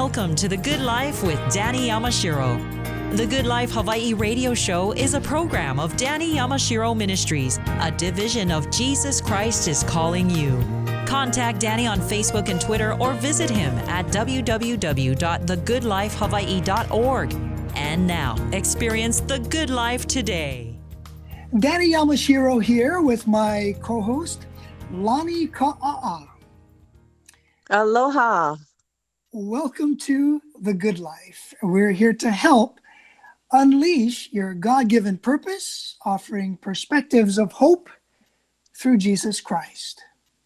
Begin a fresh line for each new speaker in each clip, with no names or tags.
Welcome to The Good Life with Danny Yamashiro. The Good Life Hawaii radio show is a program of Danny Yamashiro Ministries, a division of Jesus Christ is Calling You. Contact Danny on Facebook and Twitter or visit him at www.thegoodlifehawaii.org. And now, experience the good life today.
Danny Yamashiro here with my co-host, Lonnie Ka'a'a.
Aloha.
Welcome to The Good Life. We're here to help unleash your God-given purpose, offering perspectives of hope through Jesus Christ.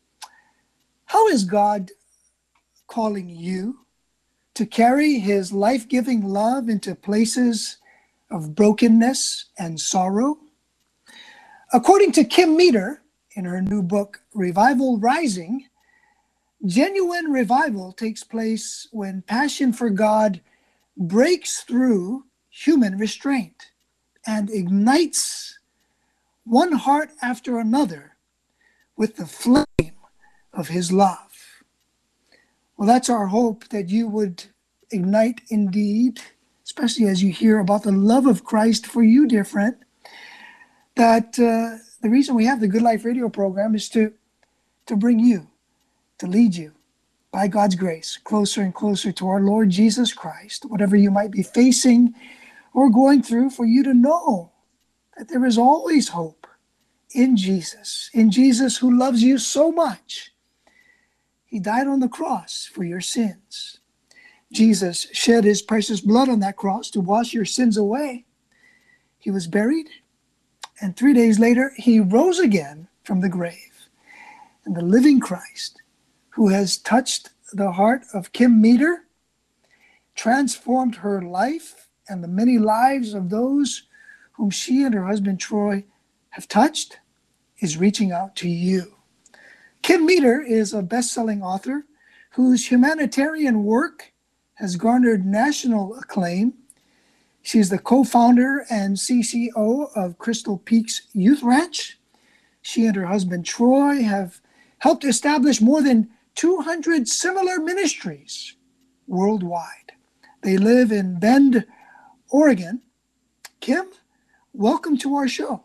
How is God calling you to carry his life-giving love into places of brokenness and sorrow? According to Kim Meter, in her new book, Revival Rising, genuine revival takes place when passion for God breaks through human restraint and ignites one heart after another with the flame of his love. Well, that's our hope, that you would ignite indeed, especially as you hear about the love of Christ for you, dear friend, that the reason we have the Good Life radio program is to bring you, to lead you by God's grace closer and closer to our Lord Jesus Christ, whatever you might be facing or going through, for you to know that there is always hope in Jesus who loves you so much. He died on the cross for your sins. Jesus shed his precious blood on that cross to wash your sins away. He was buried, and 3 days later, he rose again from the grave. And the living Christ, who has touched the heart of Kim Meter, transformed her life and the many lives of those whom she and her husband Troy have touched, is reaching out to you. Kim Meter is a best-selling author whose humanitarian work has garnered national acclaim. She's the co-founder and CCO of Crystal Peaks Youth Ranch. She and her husband Troy have helped establish more than 200 similar ministries worldwide. They live in Bend, Oregon. Kim, welcome to our show.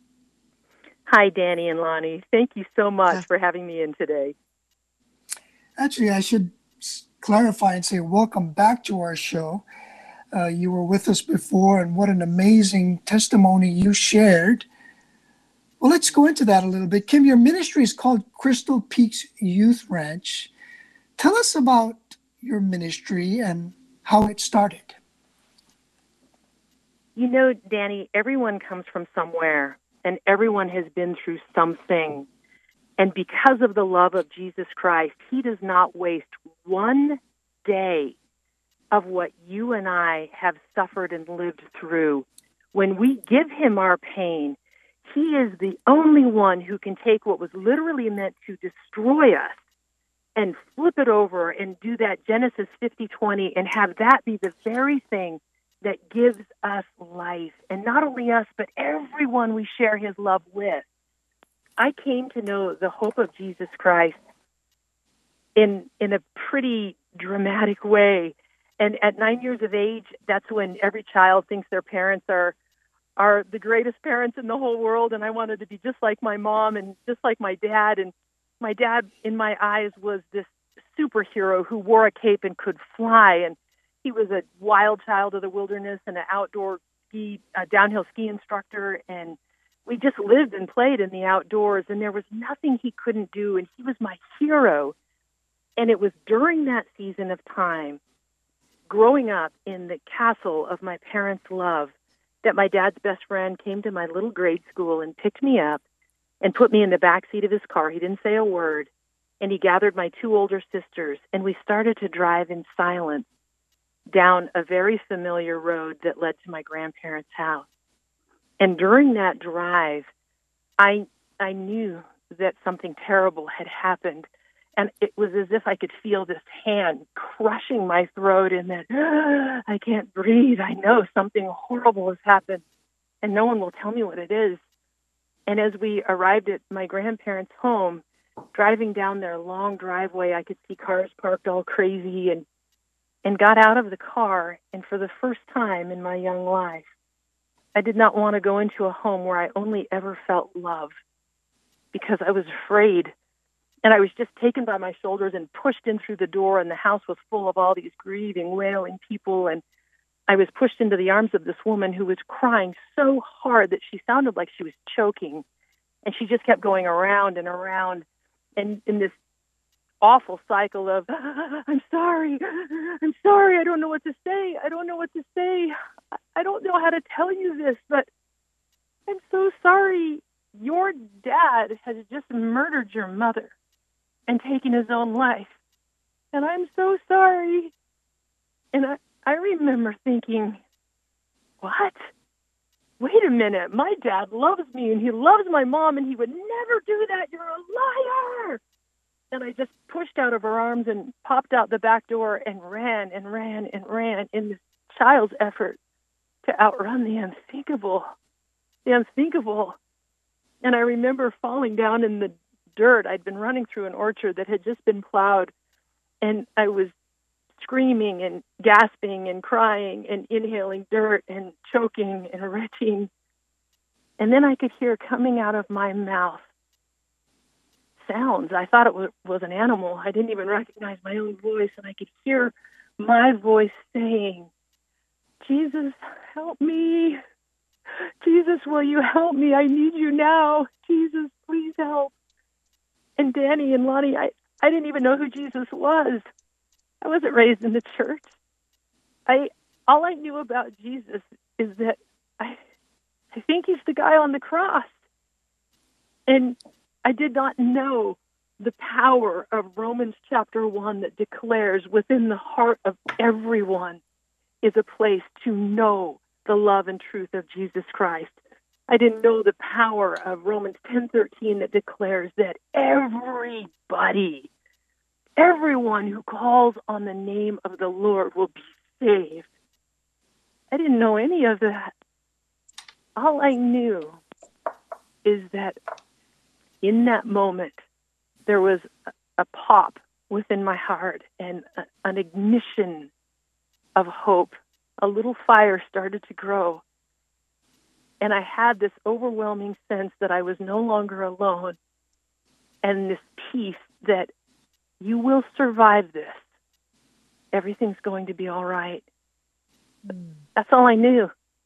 Hi, Danny and Lonnie. Thank you so much for having me in today.
Actually, I should clarify and say welcome back to our show. You were with us before, and what an amazing testimony you shared. Well, let's go into that a little bit. Kim, your ministry is called Crystal Peaks Youth Ranch. Tell us about your ministry and how it started.
You know, Danny, everyone comes from somewhere, and everyone has been through something. And because of the love of Jesus Christ, he does not waste one day of what you and I have suffered and lived through. When we give him our pain, he is the only one who can take what was literally meant to destroy us and flip it over and do that Genesis 50:20 and have that be the very thing that gives us life. And not only us, but everyone we share his love with. I came to know the hope of Jesus Christ in a pretty dramatic way. And at 9 years of age, that's when every child thinks their parents are the greatest parents in the whole world, and I wanted to be just like my mom and just like my dad. And my dad, in my eyes, was this superhero who wore a cape and could fly, and he was a wild child of the wilderness and an outdoor downhill ski instructor, and we just lived and played in the outdoors, and there was nothing he couldn't do, and he was my hero. And it was during that season of time, growing up in the castle of my parents' love, that my dad's best friend came to my little grade school and picked me up and put me in the back seat of his car. He didn't say a word, and he gathered my two older sisters, and we started to drive in silence down a very familiar road that led to my grandparents' house. And during that drive, I knew that something terrible had happened. And it was as if I could feel this hand crushing my throat and that, I can't breathe. I know something horrible has happened, and no one will tell me what it is. And as we arrived at my grandparents' home, driving down their long driveway, I could see cars parked all crazy, and and got out of the car. And for the first time in my young life, I did not want to go into a home where I only ever felt love, because I was afraid. And I was just taken by my shoulders and pushed in through the door, and the house was full of all these grieving, wailing people. And I was pushed into the arms of this woman who was crying so hard that she sounded like she was choking. And she just kept going around and around, and in this awful cycle of, I'm sorry, I don't know what to say, I don't know how to tell you this, but I'm so sorry. Your dad has just murdered your mother and taken his own life, and I'm so sorry. And I remember thinking, what? Wait a minute, my dad loves me, and he loves my mom, and he would never do that. You're a liar. And I just pushed out of her arms and popped out the back door and ran in this child's effort to outrun the unthinkable. And I remember falling down in the dirt. I'd been running through an orchard that had just been plowed, and I was screaming and gasping and crying and inhaling dirt and choking and retching. And then I could hear coming out of my mouth sounds. I thought it was an animal. I didn't even recognize my own voice, and I could hear my voice saying, Jesus, help me. Jesus, will you help me? I need you now. Jesus, please help. And Danny and Lonnie, I didn't even know who Jesus was. I wasn't raised in the church. All I knew about Jesus is that I think he's the guy on the cross. And I did not know the power of Romans chapter 1 that declares within the heart of everyone is a place to know the love and truth of Jesus Christ. I didn't know the power of Romans 10:13 that declares that everyone who calls on the name of the Lord will be saved. I didn't know any of that. All I knew is that in that moment, there was a pop within my heart and an ignition of hope. A little fire started to grow. And I had this overwhelming sense that I was no longer alone, and this peace that you will survive this. Everything's going to be all right. That's all I knew.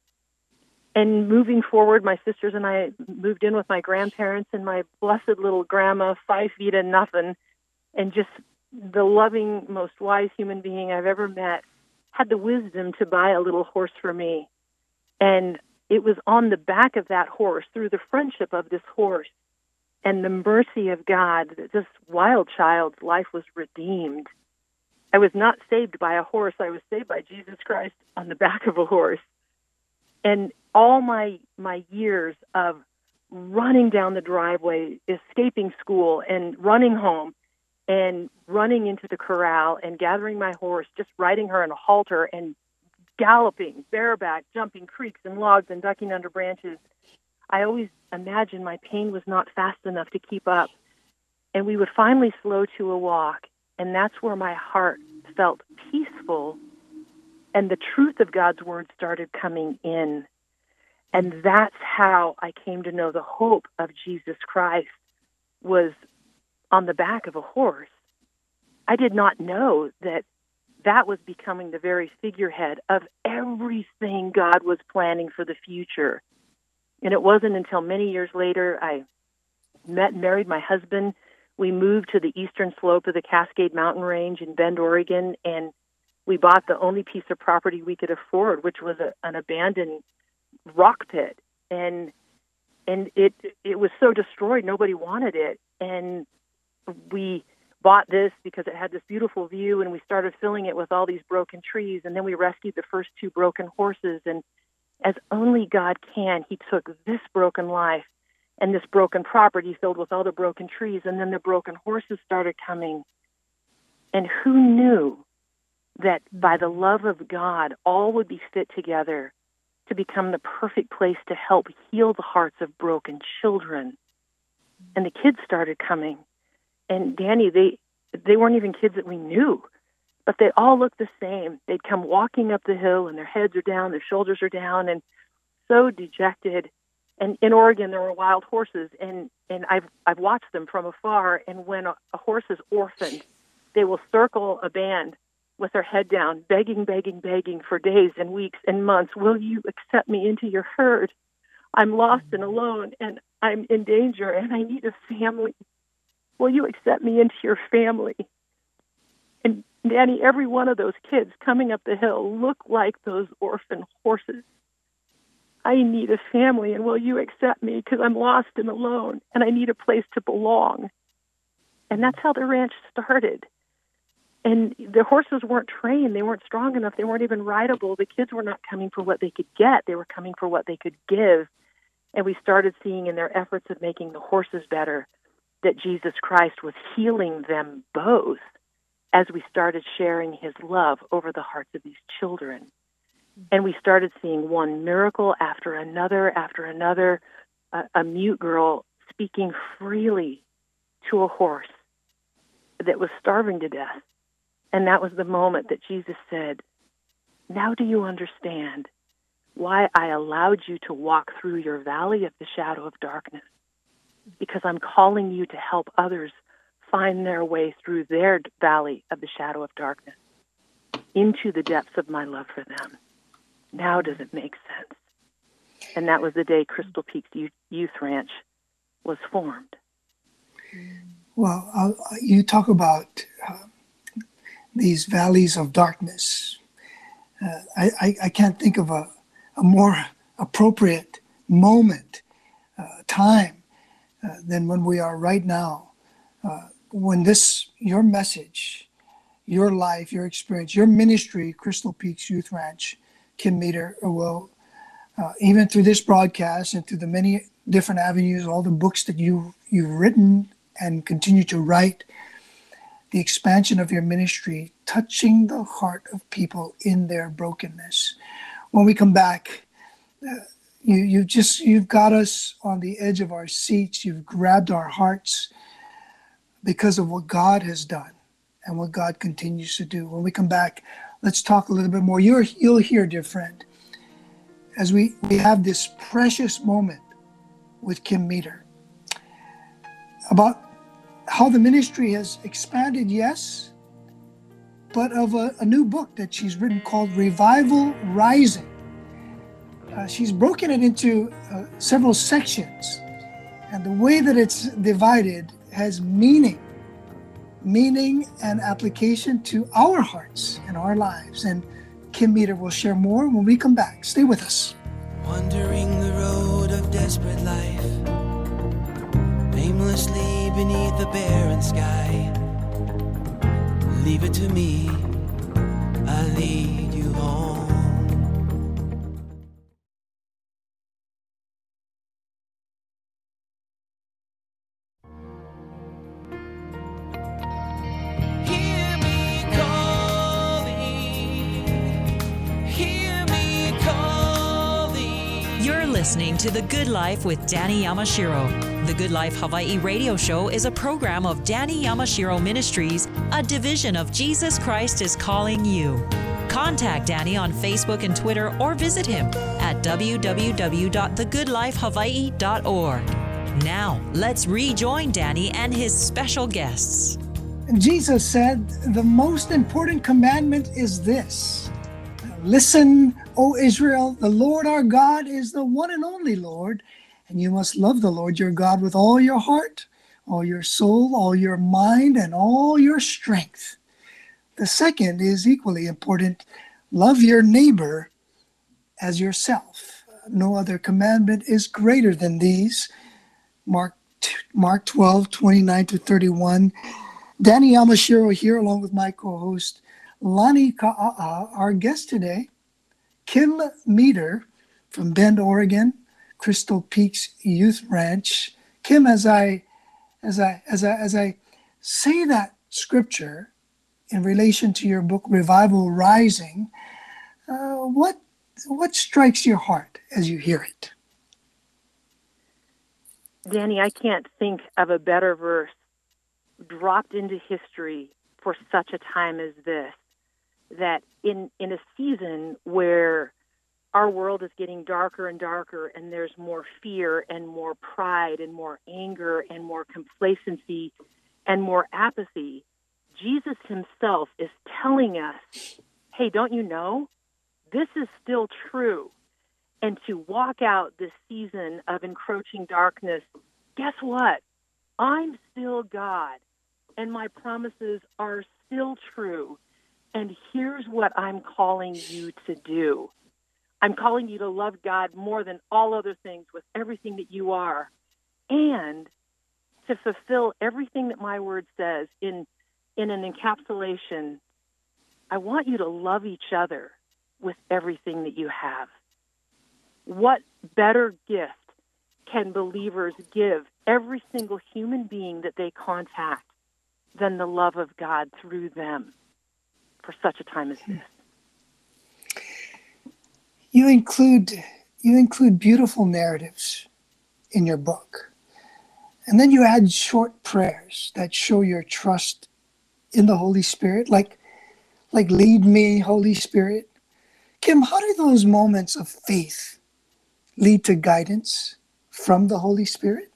And moving forward, my sisters and I moved in with my grandparents and my blessed little grandma, 5 feet and nothing, and just the loving, most wise human being I've ever met, had the wisdom to buy a little horse for me. And it was on the back of that horse, through the friendship of this horse and the mercy of God, that this wild child's life was redeemed. I was not saved by a horse. I was saved by Jesus Christ on the back of a horse. And all my years of running down the driveway, escaping school, and running home, and running into the corral, and gathering my horse, just riding her in a halter, and galloping, bareback, jumping creeks and logs and ducking under branches, I always imagined my pain was not fast enough to keep up. And we would finally slow to a walk, and that's where my heart felt peaceful, and the truth of God's word started coming in. And that's how I came to know the hope of Jesus Christ was on the back of a horse. I did not know that that was becoming the very figurehead of everything God was planning for the future. And it wasn't until many years later I met and married my husband. We moved to the eastern slope of the Cascade Mountain Range in Bend, Oregon, and we bought the only piece of property we could afford, which was an abandoned rock pit. And it was so destroyed, nobody wanted it. And we bought this because it had this beautiful view, and we started filling it with all these broken trees. And then we rescued the first 2 broken horses. And as only God can, he took this broken life and this broken property filled with all the broken trees, and then the broken horses started coming. And who knew that by the love of God, all would be fit together to become the perfect place to help heal the hearts of broken children. And the kids started coming. And Danny, they weren't even kids that we knew. but they all looked the same. They'd come walking up the hill, and their heads are down, their shoulders are down, and so dejected. And in Oregon, there were wild horses, and I've watched them from afar. And when a horse is orphaned, they will circle a band with their head down, begging for days and weeks and months. Will you accept me into your herd? I'm lost and alone, and I'm in danger, and I need a family. Will you accept me into your family? And Danny, every one of those kids coming up the hill looked like those orphan horses. I need a family, and will you accept me? Because I'm lost and alone, and I need a place to belong. And that's how the ranch started. And the horses weren't trained. They weren't strong enough. They weren't even rideable. The kids were not coming for what they could get. They were coming for what they could give. And we started seeing in their efforts of making the horses better that Jesus Christ was healing them both as we started sharing his love over the hearts of these children. And we started seeing one miracle after another, a mute girl speaking freely to a horse that was starving to death. And that was the moment that Jesus said, now do you understand why I allowed you to walk through your valley of the shadow of darkness? Because I'm calling you to help others find their way through their valley of the shadow of darkness into the depths of my love for them. Now does it make sense? And that was the day Crystal Peaks Youth Ranch was formed.
Well, you talk about these valleys of darkness. I can't think of a more appropriate moment, time, than when we are right now. When your message, your life, your experience, your ministry, Crystal Peaks Youth Ranch, Kim Meter, will, even through this broadcast and through the many different avenues, all the books that you've written and continue to write, the expansion of your ministry, touching the heart of people in their brokenness. When we come back, you've got us on the edge of our seats. You've grabbed our hearts because of what God has done and what God continues to do. When we come back, let's talk a little bit more. You'll hear, dear friend, as we have this precious moment with Kim Meter about how the ministry has expanded, yes, but of a new book that she's written called Revival Rising. She's broken it into several sections, and the way that it's divided has meaning and application to our hearts and our lives. And Kim Meter will share more when we come back. Stay with us.
Wandering the road of desperate life, aimlessly beneath the barren sky. Leave it to me, I'll lead you home. Hear me calling.
You're listening to The Good Life with Danny Yamashiro. The Good Life Hawaii radio show is a program of Danny Yamashiro Ministries, a division of Jesus Christ is Calling You. Contact Danny on Facebook and Twitter or visit him at www.thegoodlifehawaii.org. Now, let's rejoin Danny and his special guests.
Jesus said, the most important commandment is this: listen, O Israel, the Lord our God is the one and only Lord, and you must love the Lord your God with all your heart, all your soul, all your mind, and all your strength. The second is equally important: love your neighbor as yourself. No other commandment is greater than these. Mark 12:29-31. Danny Yamashiro here, along with my co-host Lani Ka'a'a. Our guest today, Kim Meter from Bend, Oregon, Crystal Peaks Youth Ranch. Kim, as I say that scripture in relation to your book Revival Rising, what strikes your heart as you hear it?
Danny, I can't think of a better verse dropped into history for such a time as this. that in a season where our world is getting darker and darker, and there's more fear and more pride and more anger and more complacency and more apathy, Jesus himself is telling us, hey, don't you know? This is still true. And to walk out this season of encroaching darkness, guess what? I'm still God, and my promises are still true. And here's what I'm calling you to do. I'm calling you to love God more than all other things with everything that you are, and to fulfill everything that my word says in an encapsulation. I want you to love each other with everything that you have. What better gift can believers give every single human being that they contact than the love of God through them for such a time as this?
You include beautiful narratives in your book. And then you add short prayers that show your trust in the Holy Spirit, like lead me, Holy Spirit. Kim, how do those moments of faith lead to guidance from the Holy Spirit?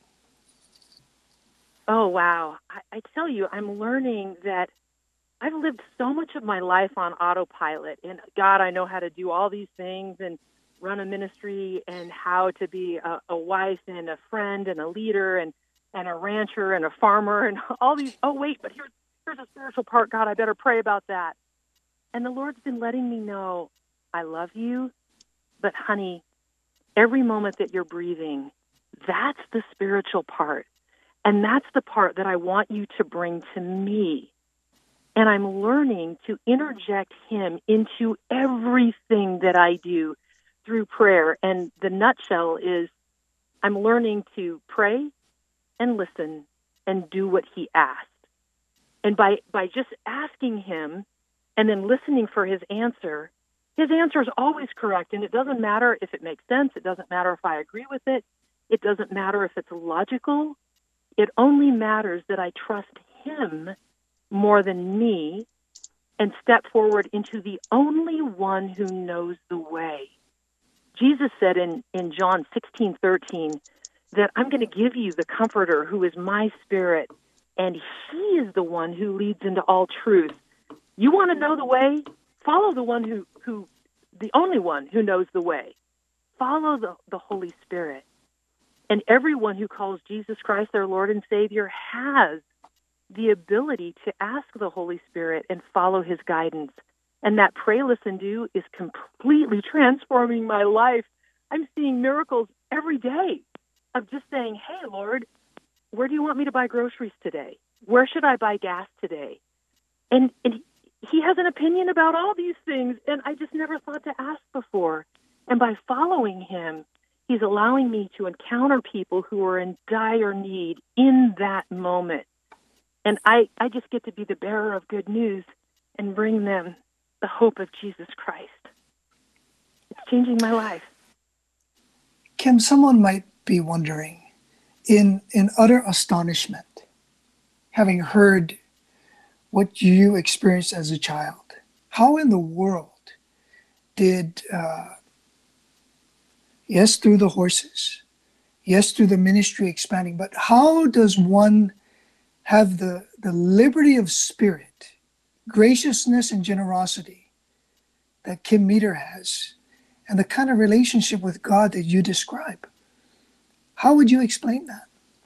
Oh, wow. I tell you, I'm learning that I've lived so much of my life on autopilot. And God, I know how to do all these things and run a ministry and how to be a wife and a friend and a leader and a rancher and a farmer and all these. Oh, wait, but here's a spiritual part. God, I better pray about that. And the Lord's been letting me know, I love you, but honey, every moment that you're breathing, that's the spiritual part. And that's the part that I want you to bring to me. And I'm learning to interject him into everything that I do through prayer. And the nutshell is I'm learning to pray and listen and do what he asked. And by just asking him and then listening for his answer is always correct. And it doesn't matter if it makes sense. It doesn't matter if I agree with it. It doesn't matter if it's logical. It only matters that I trust him more than me and step forward into the only one who knows the way. Jesus said in John 16:13 that I'm going to give you the Comforter who is my Spirit, and he is the one who leads into all truth. You want to know the way? Follow the one who the only one who knows the way. Follow the Holy Spirit. And everyone who calls Jesus Christ their Lord and Savior has the ability to ask the Holy Spirit and follow his guidance. And that pray, listen, do is completely transforming my life. I'm seeing miracles every day of just saying, hey, Lord, where do you want me to buy groceries today? Where should I buy gas today? And he has an opinion about all these things, and I just never thought to ask before. And by following him, he's allowing me to encounter people who are in dire need in that moment. And I just get to be the bearer of good news and bring them the hope of Jesus Christ. It's changing my life.
Kim, someone might be wondering, in utter astonishment, having heard what you experienced as a child, how in the world did, yes, through the horses, yes, through the ministry expanding, but how does one have the liberty of spirit, graciousness and generosity that Kim Meter has, and the kind of relationship with God that you describe? How would you explain that?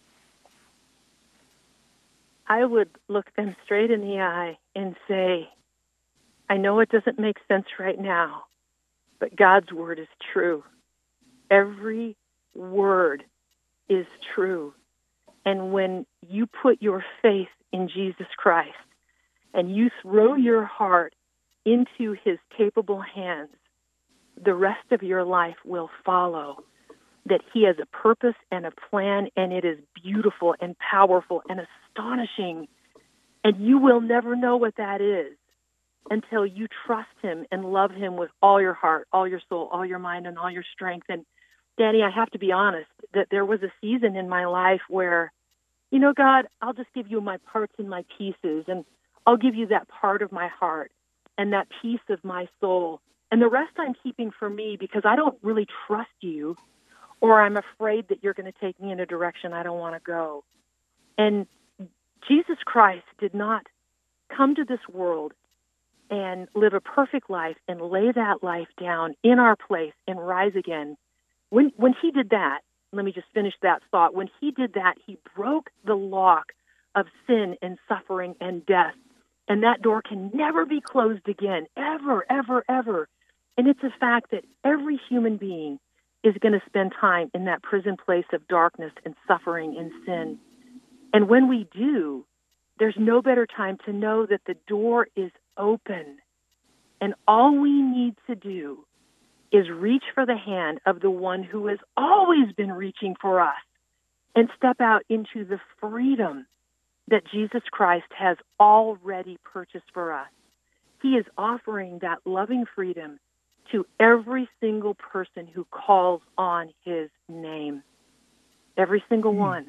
I would look them straight in the eye and say, I know it doesn't make sense right now, but God's word is true. Every word is true. And when you put your faith in Jesus Christ and you throw your heart into his capable hands, the rest of your life will follow. That he has a purpose and a plan, and it is beautiful and powerful and astonishing. And you will never know what that is until you trust him and love him with all your heart, all your soul, all your mind, and all your strength. And Danny, I have to be honest that there was a season in my life where, you know, God, I'll just give you my parts and my pieces, and I'll give you that part of my heart. and that peace of my soul. And the rest I'm keeping for me because I don't really trust you, or I'm afraid that you're going to take me in a direction I don't want to go. And Jesus Christ did not come to this world and live a perfect life and lay that life down in our place and rise again. When he did that, let me just finish that thought. When he did that, he broke the lock of sin and suffering and death. And that door can never be closed again, ever, ever, ever. And it's a fact that every human being is going to spend time in that prison place of darkness and suffering and sin. And when we do, there's no better time to know that the door is open. And all we need to do is reach for the hand of the one who has always been reaching for us and step out into the freedom that Jesus Christ has already purchased for us. He is offering that loving freedom to every single person who calls on his name. Every single one.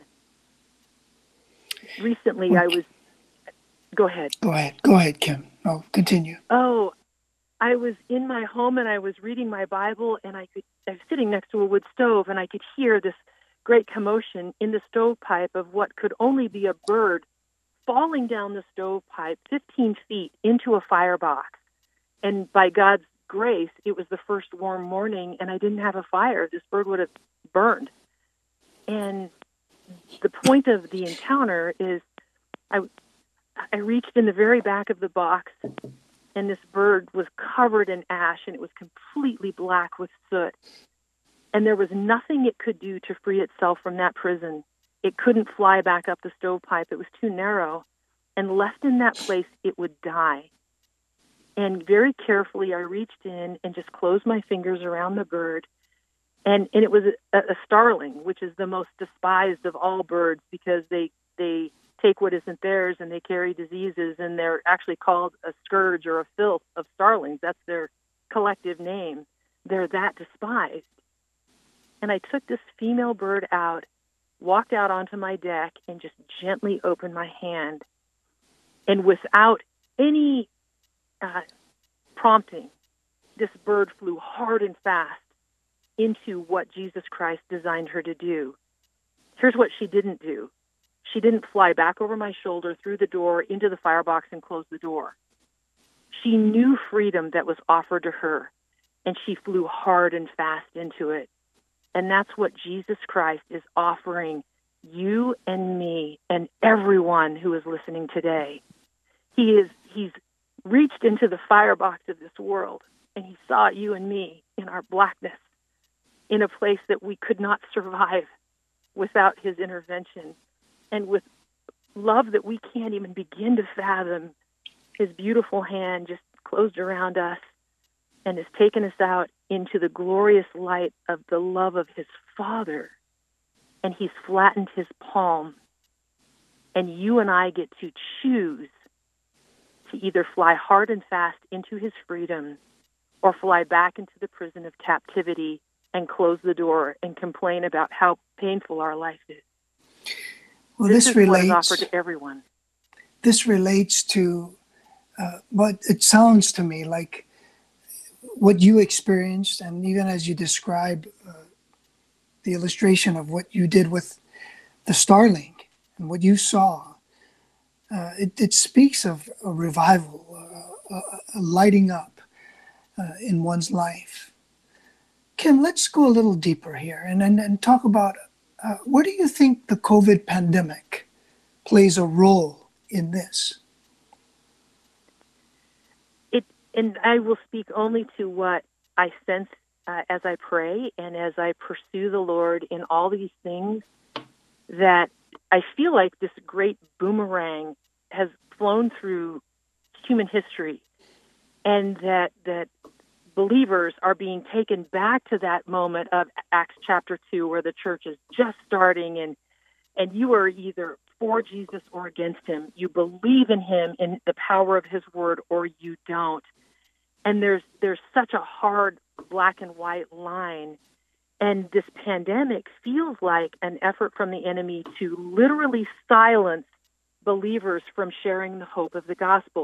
Recently, I was... Go ahead.
Go ahead, Kim. Oh, continue.
Oh, I was in my home and I was reading my Bible, and I was sitting next to a wood stove, and I could hear this great commotion in the stovepipe of what could only be a bird falling down the stovepipe 15 feet into a firebox. And by God's grace, it was the first warm morning, and I didn't have a fire. This bird would have burned. And the point of the encounter is I reached in the very back of the box, and this bird was covered in ash, and it was completely black with soot. And there was nothing it could do to free itself from that prison. It couldn't fly back up the stovepipe. It was too narrow. And left in that place, it would die. And very carefully, I reached in and just closed my fingers around the bird. And it was a starling, which is the most despised of all birds because they take what isn't theirs and they carry diseases, and they're actually called a scourge or a filth of starlings. That's their collective name. They're that despised. And I took this female bird out, walked out onto my deck, and just gently opened my hand. And without any prompting, this bird flew hard and fast into what Jesus Christ designed her to do. Here's what she didn't do. She didn't fly back over my shoulder, through the door, into the firebox, and close the door. She knew freedom that was offered to her, and she flew hard and fast into it. And that's what Jesus Christ is offering you and me and everyone who is listening today. He's reached into the firebox of this world, and he saw you and me in our blackness, in a place that we could not survive without his intervention. And with love that we can't even begin to fathom, his beautiful hand just closed around us and has taken us out into the glorious light of the love of his Father. And he's flattened his palm. And you and I get to choose to either fly hard and fast into his freedom or fly back into the prison of captivity and close the door and complain about how painful our life is.
Well,
this is
relates,
what is offered to everyone.
This relates to what it sounds to me like what you experienced, and even as you describe the illustration of what you did with the starling and what you saw, it speaks of a revival, a lighting up in one's life. Kim, let's go a little deeper here and talk about where do you think the COVID pandemic plays a role in this?
And I will speak only to what I sense as I pray and as I pursue the Lord in all these things, that I feel like this great boomerang has flown through human history, and that believers are being taken back to that moment of Acts chapter 2, where the church is just starting, and you are either for Jesus or against him. You believe in him, in the power of his word, or you don't. And there's such a hard black and white line. And this pandemic feels like an effort from the enemy to literally silence believers from sharing the hope of the gospel.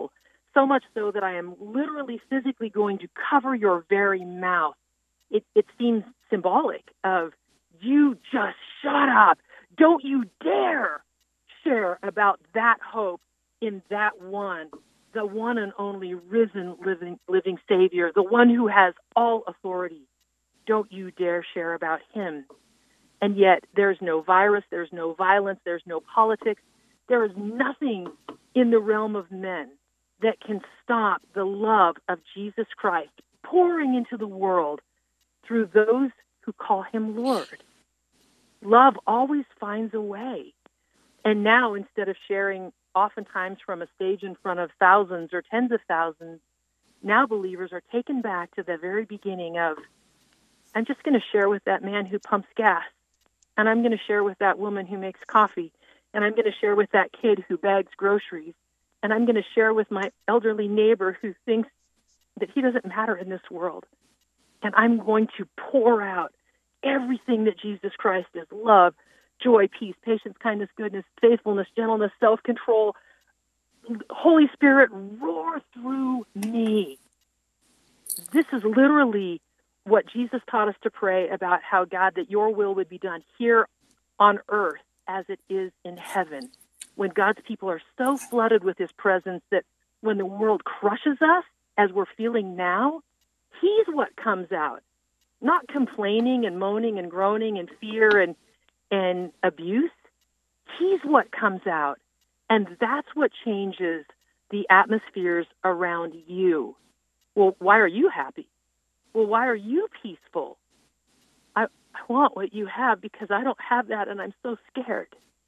so much so that I am literally physically going to cover your very mouth. It seems symbolic of, you just shut up. Don't you dare share about that hope in that one, the one and only risen, living Savior, the one who has all authority. Don't you dare share about him. And yet there's no virus, there's no violence, there's no politics. There is nothing in the realm of men that can stop the love of Jesus Christ pouring into the world through those who call him Lord. Love always finds a way. And now, instead of sharing oftentimes from a stage in front of thousands or tens of thousands, now believers are taken back to the very beginning of, I'm just going to share with that man who pumps gas, and I'm going to share with that woman who makes coffee, and I'm going to share with that kid who bags groceries, and I'm going to share with my elderly neighbor who thinks that he doesn't matter in this world. And I'm going to pour out everything that Jesus Christ is: love, joy, peace, patience, kindness, goodness, faithfulness, gentleness, self-control. Holy Spirit, roar through me. This is literally what Jesus taught us to pray about, how, God, that your will would be done here on earth as it is in heaven. When God's people are so flooded with his presence that when the world crushes us, as we're feeling now, he's what comes out. Not complaining and moaning and groaning and fear and abuse. He's what comes out. And that's what changes the atmospheres around you. Well, why are you happy? Well, why are you peaceful? I want what you have because I don't have that, and I'm so scared.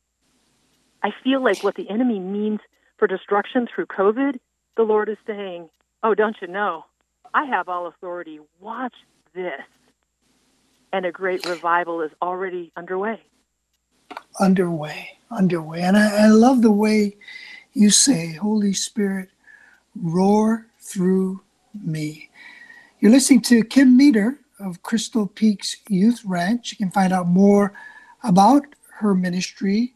I feel like what the enemy means for destruction through COVID, the Lord is saying, oh, don't you know, I have all authority. Watch this. And a great revival is already underway.
Underway. And I love the way you say, Holy Spirit, roar through me. You're listening to Kim Meter of Crystal Peaks Youth Ranch. You can find out more about her ministry,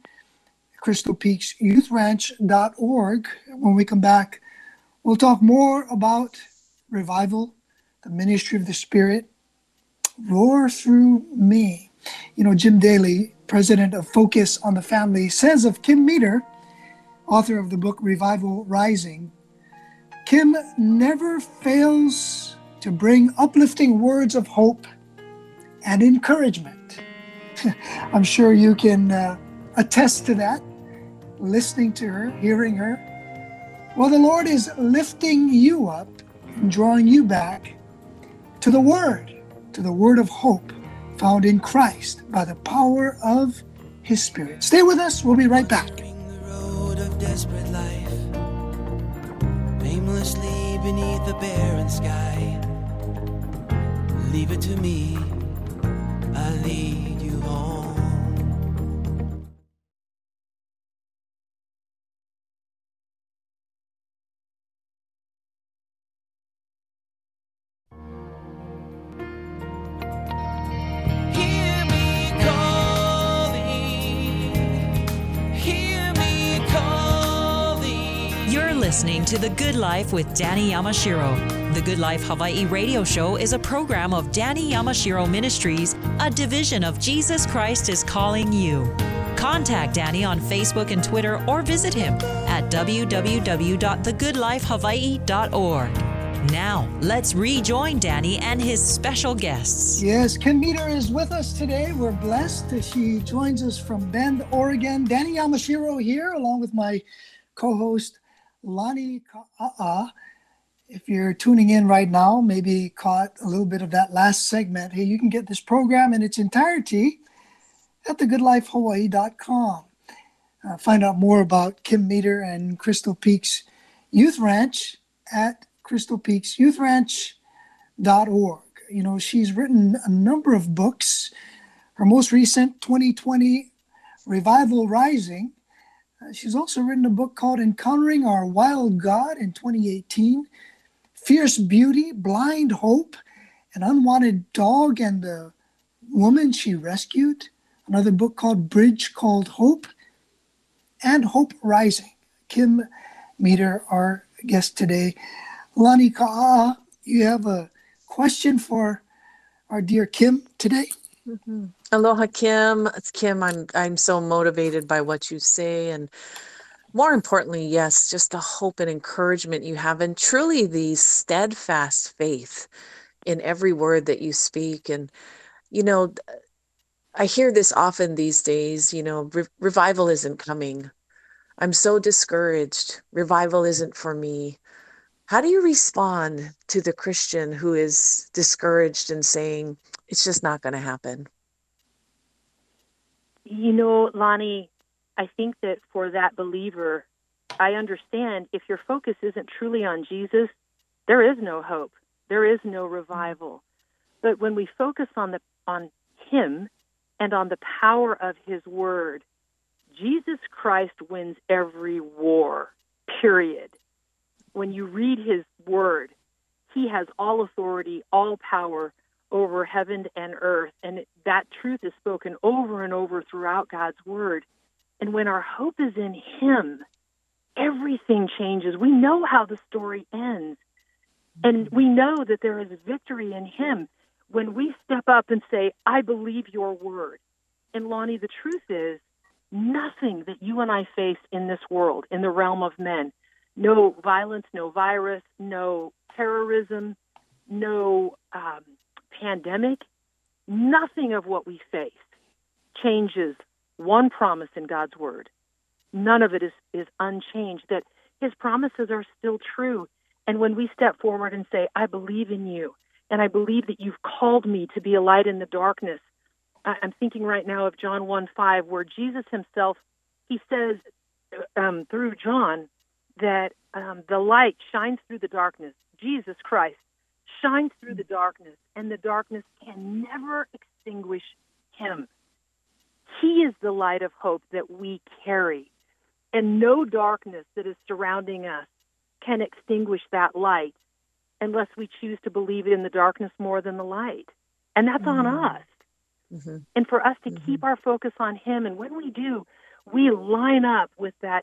crystalpeaksyouthranch.org. When we come back, we'll talk more about revival, the ministry of the Spirit. Roar through me. You know, Jim Daly, president of Focus on the Family, says of Kim Meter, author of the book Revival Rising, Kim never fails to bring uplifting words of hope and encouragement. I'm sure you can attest to that, listening to her, hearing her. Well, the Lord is lifting you up and drawing you back to the word of hope found in Christ by the power of his Spirit. Stay with us. We'll be right back.
The road of desperate life, aimlessly beneath the barren sky. Leave it to me, I lead you home.
Listening to The Good Life with Danny Yamashiro. The Good Life Hawaii radio show is a program of Danny Yamashiro Ministries, a division of Jesus Christ is Calling You. Contact Danny on Facebook and Twitter or visit him at www.thegoodlifehawaii.org. Now, let's rejoin Danny and his special guests.
Yes, Kim Meter is with us today. We're blessed that she joins us from Bend, Oregon. Danny Yamashiro here, along with my co-host, Lonnie Ka'a. If you're tuning in right now, maybe caught a little bit of that last segment. Hey, you can get this program in its entirety at thegoodlifehawaii.com. Find out more about Kim Meter and Crystal Peaks Youth Ranch at crystalpeaksyouthranch.org. You know, she's written a number of books. Her most recent, 2020, Revival Rising. She's also written a book called Encountering Our Wild God in 2018, Fierce Beauty, Blind Hope, An Unwanted Dog and the Woman She Rescued, another book called Bridge Called Hope, and Hope Rising. Kim Meter, our guest today. Lonnie Ka'a, you have a question for our dear Kim today?
Aloha, Kim. It's Kim. I'm so motivated by what you say, and more importantly, yes, just the hope and encouragement you have, and truly the steadfast faith in every word that you speak. And I hear this often these days. Revival isn't coming. I'm so discouraged. Revival isn't for me. How do you respond to the Christian who is discouraged and saying it's just not going to happen?
Lonnie, I think that for that believer, I understand if your focus isn't truly on Jesus, there is no hope. There is no revival. But when we focus on Him and on the power of His Word, Jesus Christ wins every war, period. When you read His Word, He has all authority, all power over heaven and earth. And that truth is spoken over and over throughout God's Word. And when our hope is in Him, everything changes. We know how the story ends. And we know that there is victory in Him when we step up and say, I believe your word. And Lonnie, the truth is, nothing that you and I face in this world, in the realm of men, no violence, no virus, no terrorism, no pandemic, nothing of what we face changes one promise in God's word. None of it is unchanged, that His promises are still true. And when we step forward and say, I believe in you, and I believe that you've called me to be a light in the darkness, I'm thinking right now of John 1:5, where Jesus Himself, He says through John that the light shines through the darkness. Jesus Christ shines through the darkness, and the darkness can never extinguish Him. He is the light of hope that we carry, and no darkness that is surrounding us can extinguish that light unless we choose to believe in the darkness more than the light. And that's on us. Mm-hmm. And for us to keep our focus on Him, and when we do, we line up with that,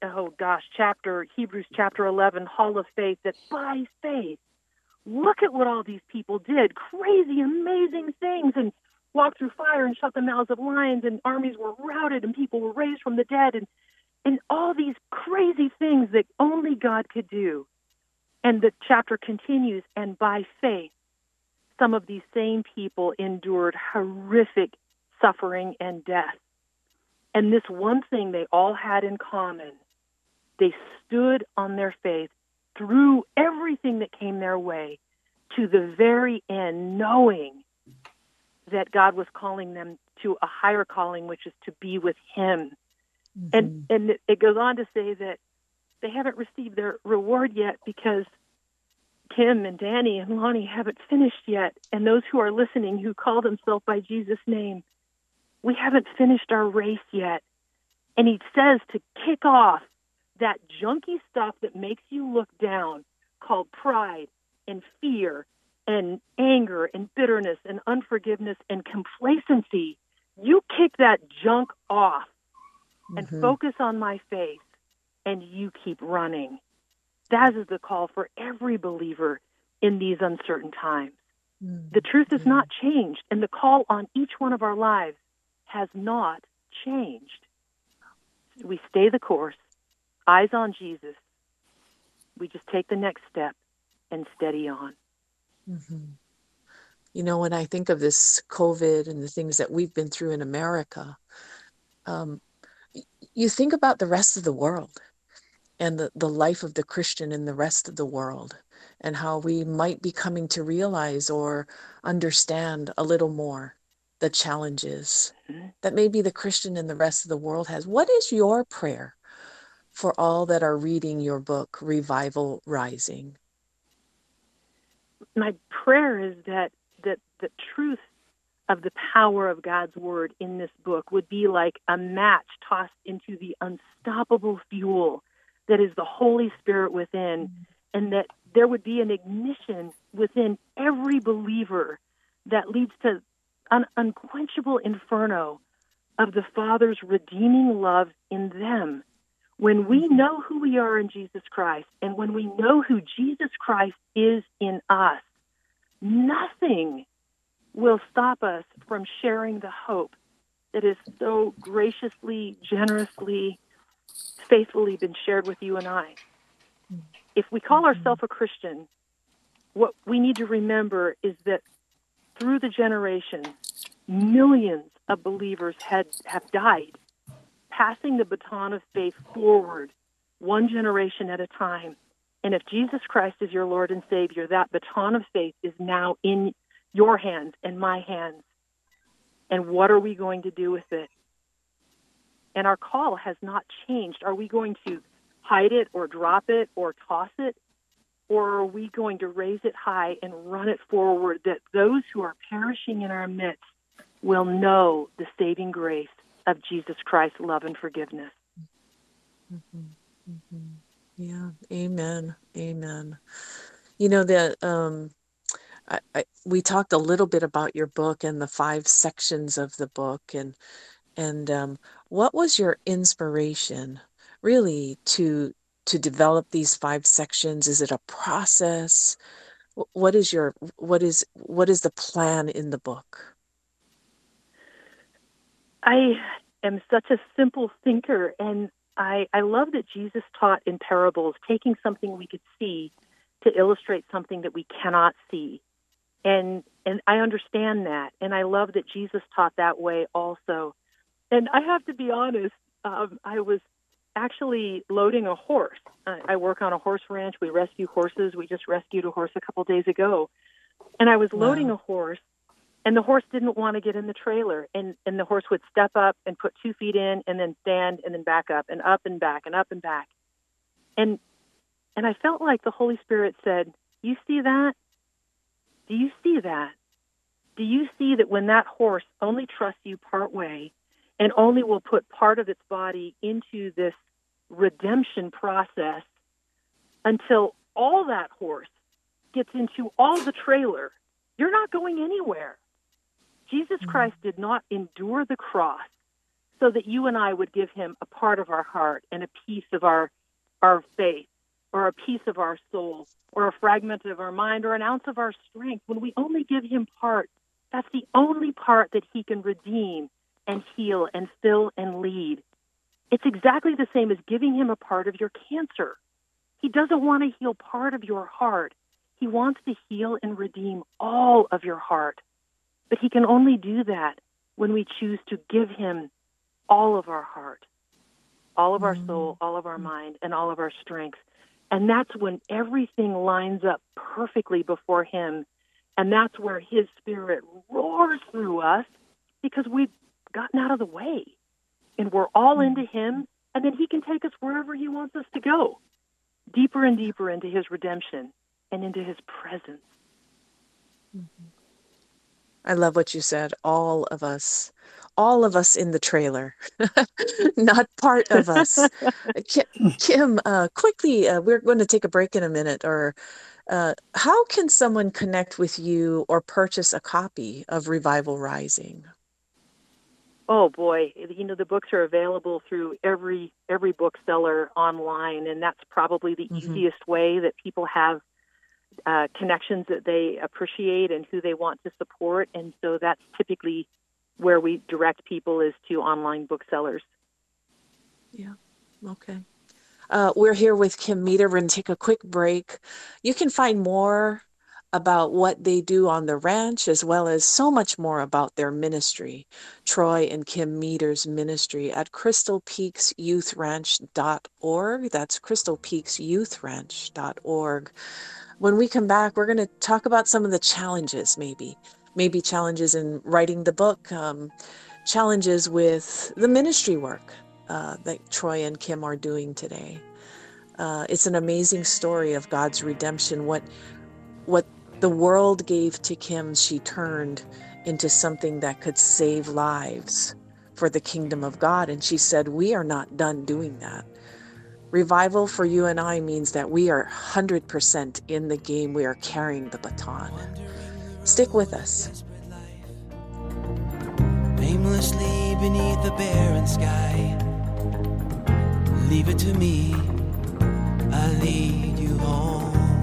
Hebrews chapter 11, Hall of Faith, that by faith, look at what all these people did. Crazy, amazing things, and walked through fire and shut the mouths of lions, and armies were routed, and people were raised from the dead, and all these crazy things that only God could do. And the chapter continues, and by faith, some of these same people endured horrific suffering and death. And this one thing they all had in common, they stood on their faith through everything that came their way to the very end, knowing that God was calling them to a higher calling, which is to be with Him. Mm-hmm. And it goes on to say that they haven't received their reward yet because Kim and Danny and Lonnie haven't finished yet. And those who are listening who call themselves by Jesus' name, we haven't finished our race yet. And He says to kick off that junky stuff that makes you look down, called pride and fear and anger and bitterness and unforgiveness and complacency. You kick that junk off and focus on my faith, and you keep running. That is the call for every believer in these uncertain times. The truth has not changed, and the call on each one of our lives has not changed. We stay the course, eyes on Jesus. We just take the next step and steady on.
When I think of this COVID and the things that we've been through in America, you think about the rest of the world and the life of the Christian in the rest of the world, and how we might be coming to realize or understand a little more the challenges that maybe the Christian in the rest of the world has. What is your prayer for all that are reading your book, Revival Rising?
My prayer is that the truth of the power of God's word in this book would be like a match tossed into the unstoppable fuel that is the Holy Spirit within, and that there would be an ignition within every believer that leads to an unquenchable inferno of the Father's redeeming love in them, When we know who we are in Jesus Christ, and when we know who Jesus Christ is in us, nothing will stop us from sharing the hope that is so graciously, generously, faithfully been shared with you and I. If we call ourselves a Christian, what we need to remember is that through the generations, millions of believers have died, passing the baton of faith forward one generation at a time. And if Jesus Christ is your Lord and Savior, that baton of faith is now in your hands and my hands. And what are we going to do with it? And our call has not changed. Are we going to hide it or drop it or toss it? Or are we going to raise it high and run it forward, that those who are perishing in our midst will know the saving grace of Jesus Christ's love and forgiveness?
Yeah, amen, amen. You know, we talked a little bit about your book and the 5 sections of the book, and what was your inspiration really to develop these 5 sections? Is it a process? What is the plan in the book?
I am such a simple thinker, and I love that Jesus taught in parables, taking something we could see to illustrate something that we cannot see. And I understand that, and I love that Jesus taught that way also. And I have to be honest, I was actually loading a horse. I work on a horse ranch. We rescue horses. We just rescued a horse a couple days ago. And I was loading a horse, and the horse didn't want to get in the trailer. And the horse would step up and put 2 feet in and then stand and then back up and up and back and up and back. And I felt like the Holy Spirit said, "You see that? Do you see that? Do you see that when that horse only trusts you part way and only will put part of its body into this redemption process until all that horse gets into all the trailer, you're not going anywhere." Jesus Christ did not endure the cross so that you and I would give him a part of our heart and a piece of our faith or a piece of our soul or a fragment of our mind or an ounce of our strength. When we only give him part, that's the only part that he can redeem and heal and fill and lead. It's exactly the same as giving him a part of your cancer. He doesn't want to heal part of your heart. He wants to heal and redeem all of your heart. But he can only do that when we choose to give him all of our heart, all of our soul, all of our mind, and all of our strength. And that's when everything lines up perfectly before him. And that's where his Spirit roars through us because we've gotten out of the way. And we're all into him, and then he can take us wherever he wants us to go, deeper and deeper into his redemption and into his presence.
I love what you said. All of us in the trailer, not part of us. Kim, quickly, we're going to take a break in a minute. Or how can someone connect with you or purchase a copy of Revival Rising?
Oh boy, the books are available through every bookseller online, and that's probably the easiest way that people have connections that they appreciate and who they want to support. And so that's typically where we direct people, is to online booksellers.
Yeah. Okay. We're here with Kim Meador. We're going to take a quick break. You can find more about what they do on the ranch, as well as so much more about their ministry, Troy and Kim Meador's ministry, at crystalpeaksyouthranch.org. That's crystalpeaksyouthranch.org. When we come back, we're going to talk about some of the challenges, maybe challenges in writing the book, challenges with the ministry work that Troy and Kim are doing today. It's an amazing story of God's redemption. What the world gave to Kim, she turned into something that could save lives for the kingdom of God. And she said, we are not done doing that. Revival for you and I means that we are 100% in the game. We are carrying the baton. Stick with us.
Aimlessly beneath the barren sky, leave it to me, I lead you home.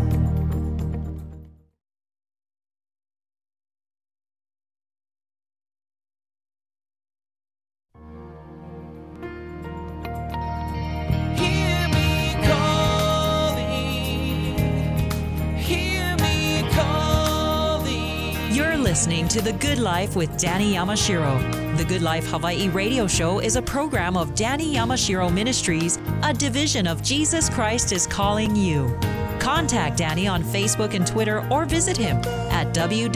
Hear me calling, hear me calling.
You're listening to The Good Life with Danny Yamashiro. The Good Life Hawaii radio show is a program of Danny Yamashiro Ministries, a division of Jesus Christ is Calling You. Contact Danny on Facebook and Twitter or visit him at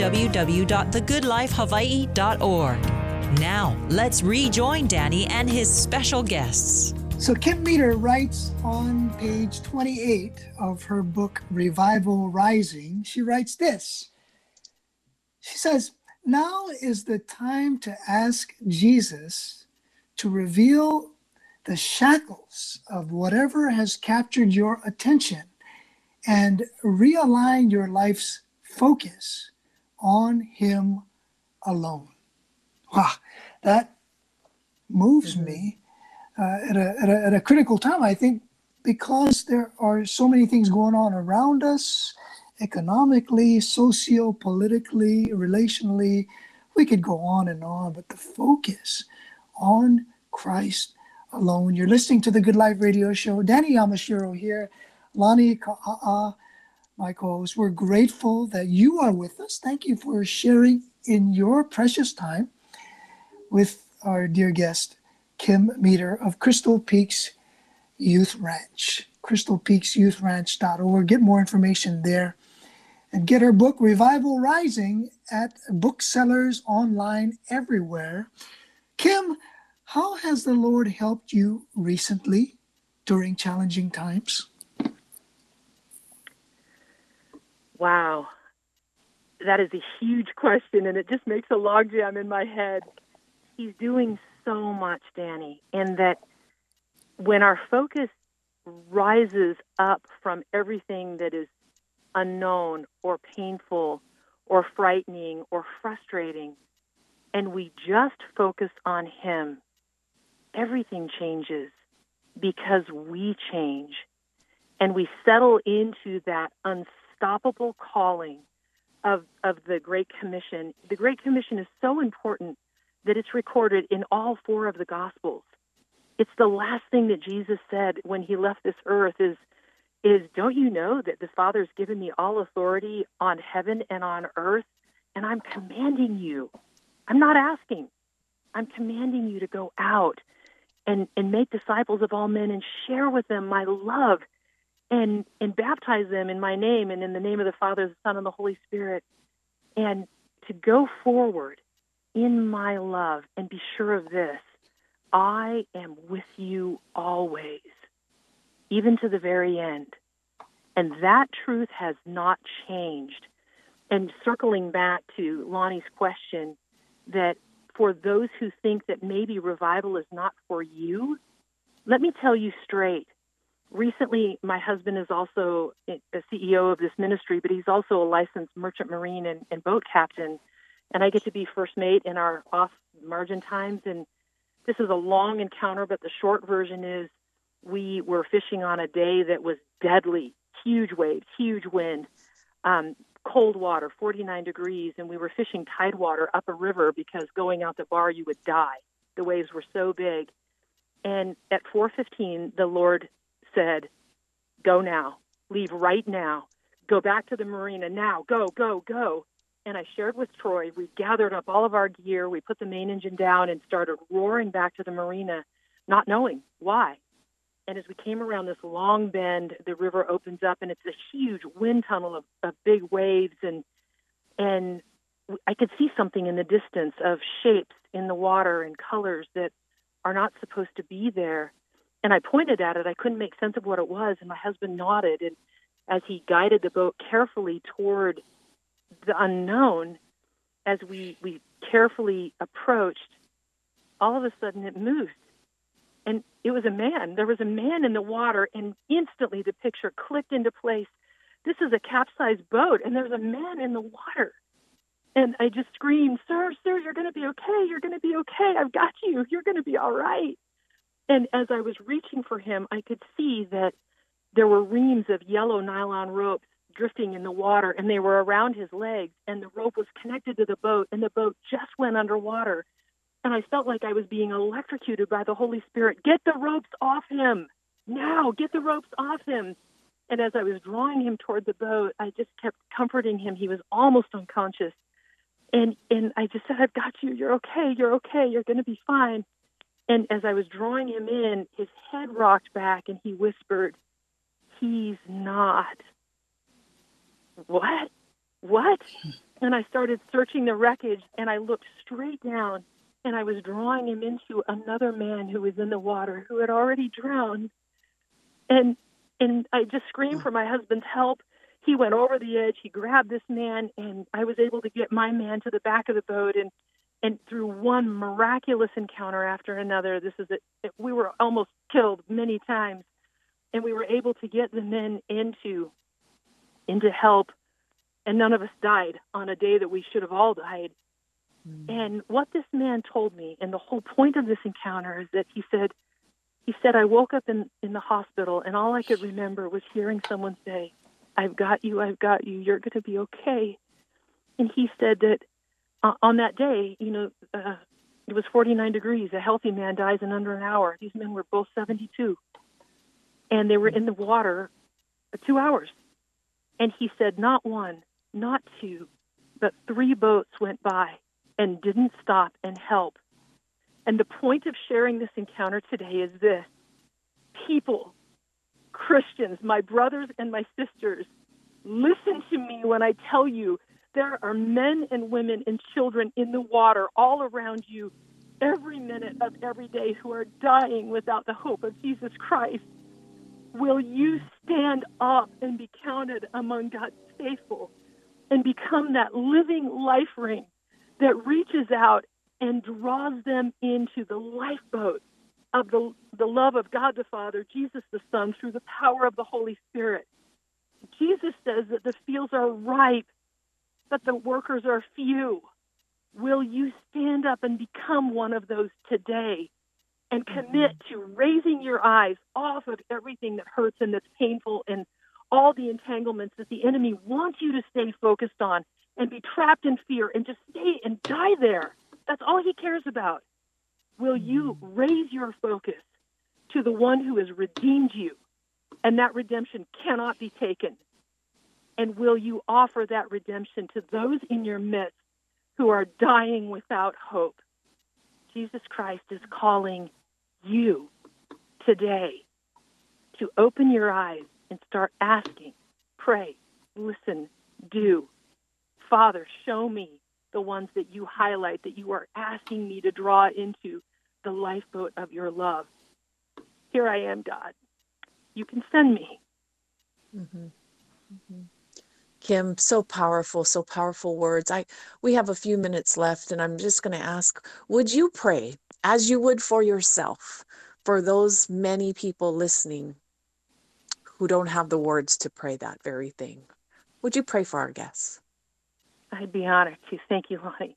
www.thegoodlifehawaii.org. Now, let's rejoin Danny and his special guests.
So Kim Meter writes on page 28 of her book, Revival Rising, she writes this. She says, now is the time to ask Jesus to reveal the shackles of whatever has captured your attention and realign your life's focus on Him alone. Wow, that moves me at a critical time, I think, because there are so many things going on around us, economically, socio-politically, relationally. We could go on, but the focus on Christ alone. You're listening to the Good Life radio show. Danny Yamashiro here, Lonnie Ka'a'a, my co-host. We're grateful that you are with us. Thank you for sharing in your precious time with our dear guest, Kim Meter of Crystal Peaks Youth Ranch, crystalpeaksyouthranch.org. Get more information there. And get her book, Revival Rising, at booksellers online everywhere. Kim, how has the Lord helped you recently during challenging times?
Wow. That is a huge question, and it just makes a logjam in my head. He's doing so much, Danny, and that when our focus rises up from everything that is unknown or painful or frightening or frustrating, and we just focus on Him, everything changes because we change, and we settle into that unstoppable calling of the Great Commission. The Great Commission is so important that it's recorded in all 4 of the Gospels. It's the last thing that Jesus said when He left this earth is don't you know that the Father's given me all authority on heaven and on earth, and I'm commanding you. I'm not asking. I'm commanding you to go out and make disciples of all men and share with them my love and baptize them in my name and in the name of the Father, the Son, and the Holy Spirit, and to go forward in my love and be sure of this, I am with you always, even to the very end. And that truth has not changed. And circling back to Lonnie's question, that for those who think that maybe revival is not for you, let me tell you straight. Recently, my husband is also a CEO of this ministry, but he's also a licensed merchant marine and boat captain. And I get to be first mate in our off-margin times. And this is a long encounter, but the short version is we were fishing on a day that was deadly, huge waves, huge wind, cold water, 49 degrees, and we were fishing tidewater up a river because going out the bar, you would die. The waves were so big. And at 4:15, the Lord said, go now, leave right now, go back to the marina now, go, go, go. And I shared with Troy, we gathered up all of our gear, we put the main engine down and started roaring back to the marina, not knowing why. And as we came around this long bend, the river opens up, and it's a huge wind tunnel of big waves. And I could see something in the distance of shapes in the water and colors that are not supposed to be there. And I pointed at it. I couldn't make sense of what it was. And my husband nodded. And as he guided the boat carefully toward the unknown, as we carefully approached, all of a sudden it moved. And it was a man. There was a man in the water, and instantly the picture clicked into place. This is a capsized boat, and there's a man in the water. And I just screamed, sir, you're going to be okay. You're going to be okay. I've got you. You're going to be all right. And as I was reaching for him, I could see that there were reams of yellow nylon ropes drifting in the water, and they were around his legs, and the rope was connected to the boat, and the boat just went underwater. And I felt like I was being electrocuted by the Holy Spirit. Get the ropes off him. Now, get the ropes off him. And as I was drawing him toward the boat, I just kept comforting him. He was almost unconscious. And I just said, I've got you. You're okay. You're okay. You're going to be fine. And as I was drawing him in, his head rocked back and he whispered, he's not. What? What? And I started searching the wreckage, and I looked straight down, and I was drawing him into another man who was in the water, who had already drowned. And I just screamed for my husband's help. He went over the edge. He grabbed this man, and I was able to get my man to the back of the boat. And through one miraculous encounter after another, we were almost killed many times, and we were able to get the men into help, and none of us died on a day that we should have all died. And what this man told me, and the whole point of this encounter, is that he said, I woke up in the hospital, and all I could remember was hearing someone say, I've got you, you're going to be okay. And he said that on that day, it was 49 degrees. A healthy man dies in under an hour. These men were both 72. And they were in the water for 2 hours. And he said not one, not two, but 3 boats went by and didn't stop and help. And the point of sharing this encounter today is this. People, Christians, my brothers and my sisters, listen to me when I tell you there are men and women and children in the water all around you every minute of every day who are dying without the hope of Jesus Christ. Will you stand up and be counted among God's faithful and become that living life ring that reaches out and draws them into the lifeboat of the love of God the Father, Jesus the Son, through the power of the Holy Spirit? Jesus says that the fields are ripe, but the workers are few. Will you stand up and become one of those today and commit to raising your eyes off of everything that hurts and that's painful and all the entanglements that the enemy wants you to stay focused on and be trapped in fear and just stay and die there? That's all he cares about. Will you raise your focus to the one who has redeemed you, and that redemption cannot be taken? And will you offer that redemption to those in your midst who are dying without hope? Jesus Christ is calling you today to open your eyes and start asking, pray, listen, do. Father, show me the ones that you highlight, that you are asking me to draw into the lifeboat of your love. Here I am, God. You can send me.
Mm-hmm. Mm-hmm. Kim, so powerful words. We have a few minutes left, and I'm just going to ask, would you pray as you would for yourself, for those many people listening who don't have the words to pray that very thing? Would you pray for our guests?
I'd be honored to. Thank you, Lonnie.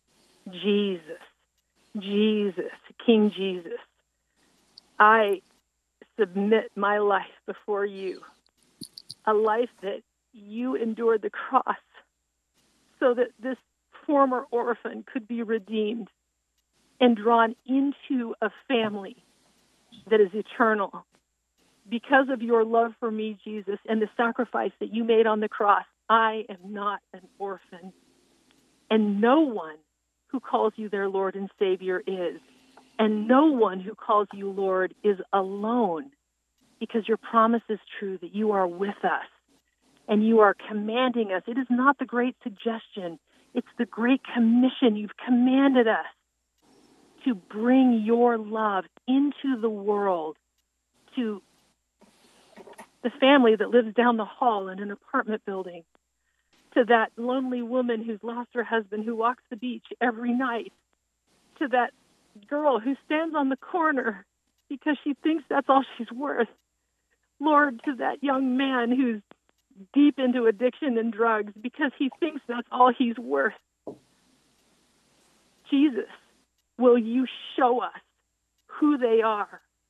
Jesus, King Jesus, I submit my life before you, a life that you endured the cross so that this former orphan could be redeemed and drawn into a family that is eternal. Because of your love for me, Jesus, and the sacrifice that you made on the cross, I am not an orphan. And no one who calls you their Lord and Savior is. And no one who calls you Lord is alone, because your promise is true that you are with us and you are commanding us. It is not the great suggestion. It's the great commission. You've commanded us to bring your love into the world, to the family that lives down the hall in an apartment building, to that lonely woman who's lost her husband, who walks the beach every night, to that girl who stands on the corner because she thinks that's all she's worth. Lord, to that young man who's deep into addiction and drugs because he thinks that's all he's worth. Jesus, will you show us who they are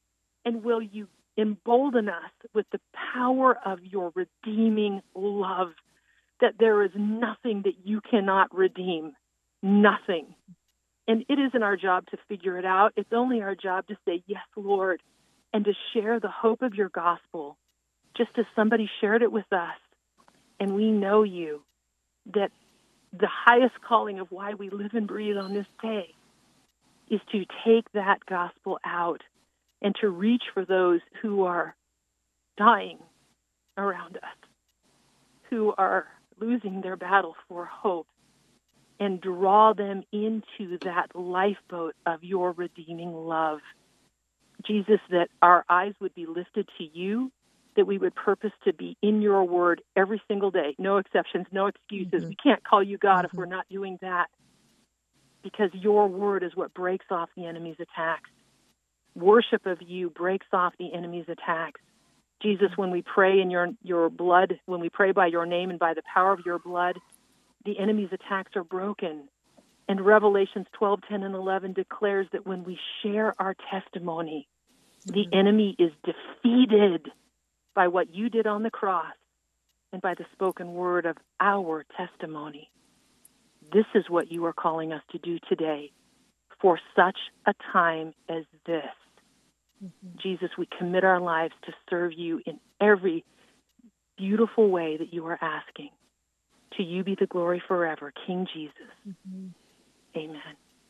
And will you embolden us with the power of your redeeming love, that there is nothing that you cannot redeem, nothing. And it isn't our job to figure it out. It's only our job to say, yes, Lord, and to share the hope of your gospel, just as somebody shared it with us. And we know you, that the highest calling of why we live and breathe on this day is to take that gospel out and to reach for those who are dying around us, who are losing their battle for hope, and draw them into that lifeboat of your redeeming love. Jesus, that our eyes would be lifted to you, that we would purpose to be in your word every single day. No exceptions, no excuses. We can't call you God if we're not doing that, because your word is what breaks off the enemy's attacks. Worship of you breaks off the enemy's attacks. Jesus, when we pray in your blood, when we pray by your name and by the power of your blood, the enemy's attacks are broken. And Revelations 12:10 and 11 declares that when we share our testimony, the enemy is defeated by what you did on the cross and by the spoken word of our testimony. This is what you are calling us to do today for such a time as this. Jesus, we commit our lives to serve you in every beautiful way that you are asking. To you be the glory forever, King Jesus. Amen.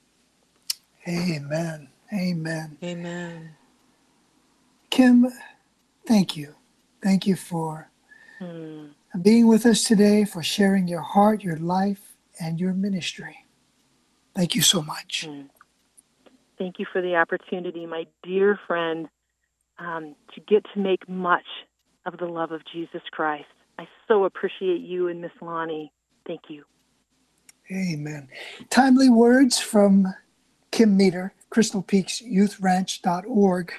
Amen. Amen.
Amen.
Kim, thank you. Thank you for being with us today, for sharing your heart, your life, and your ministry. Thank you so much.
Thank you for the opportunity, my dear friend, to get to make much of the love of Jesus Christ. I so appreciate you and Miss Lonnie. Thank you.
Amen. Timely words from Kim Meter, crystalpeaksyouthranch.org.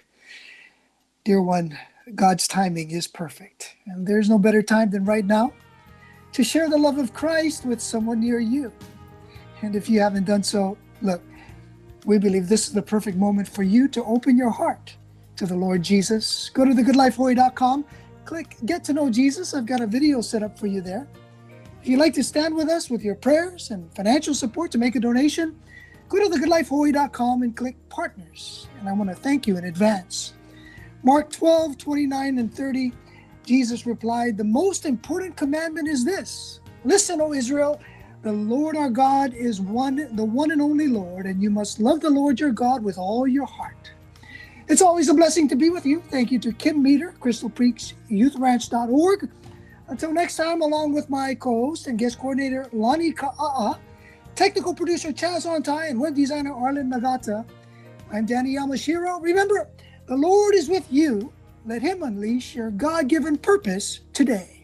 Dear one, God's timing is perfect, and there's no better time than right now to share the love of Christ with someone near you. And if you haven't done so, look, we believe this is the perfect moment for you to open your heart to the Lord Jesus. Go to thegoodlifehawaii.com, click Get to Know Jesus. I've got a video set up for you there. If you'd like to stand with us with your prayers and financial support to make a donation, go to thegoodlifehawaii.com and click Partners. And I want to thank you in advance. Mark 12:29 and 30, Jesus replied, "The most important commandment is this. Listen, O Israel, the Lord our God is one, the one and only Lord, and you must love the Lord your God with all your heart." It's always a blessing to be with you. Thank you to Kim Meter, crystalpeaksyouthranch.org. Until next time, along with my co-host and guest coordinator, Lonnie Ka'a'a, technical producer Chaz Ontai, and web designer Arlen Nagata, I'm Danny Yamashiro. Remember, the Lord is with you. Let him unleash your God-given purpose today.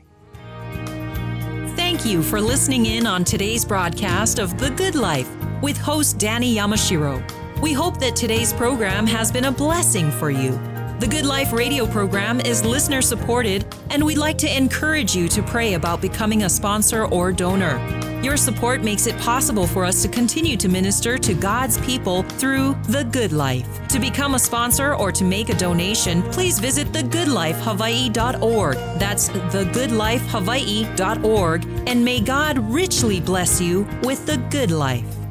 Thank you for listening in on today's broadcast of The Good Life with host Danny Yamashiro. We hope that today's program has been a blessing for you. The Good Life radio program is listener supported, and we'd like to encourage you to pray about becoming a sponsor or donor. Your support makes it possible for us to continue to minister to God's people through The Good Life. To become a sponsor or to make a donation, please visit thegoodlifehawaii.org. That's thegoodlifehawaii.org, and may God richly bless you with the good life.